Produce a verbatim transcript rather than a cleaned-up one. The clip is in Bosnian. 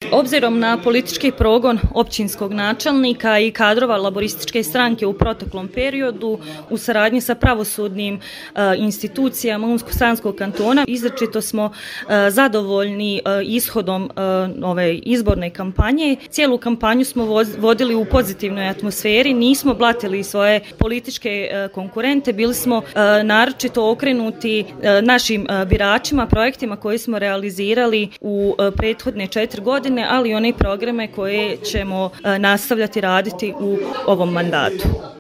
Obzirom na politički progon općinskog načelnika i kadrova laborističke stranke u proteklom periodu u saradnji sa pravosudnim e, institucijama Unsko-Sanskog kantona, izričito smo e, zadovoljni e, ishodom e, ove izborne kampanje. Cijelu kampanju smo voz, vodili u pozitivnoj atmosferi, nismo blatili svoje političke e, konkurente, bili smo e, naročito okrenuti e, našim e, biračima, projektima koje smo realizirali u e, prethodne četiri godine, ali i one programe koje ćemo nastavljati raditi u ovom mandatu.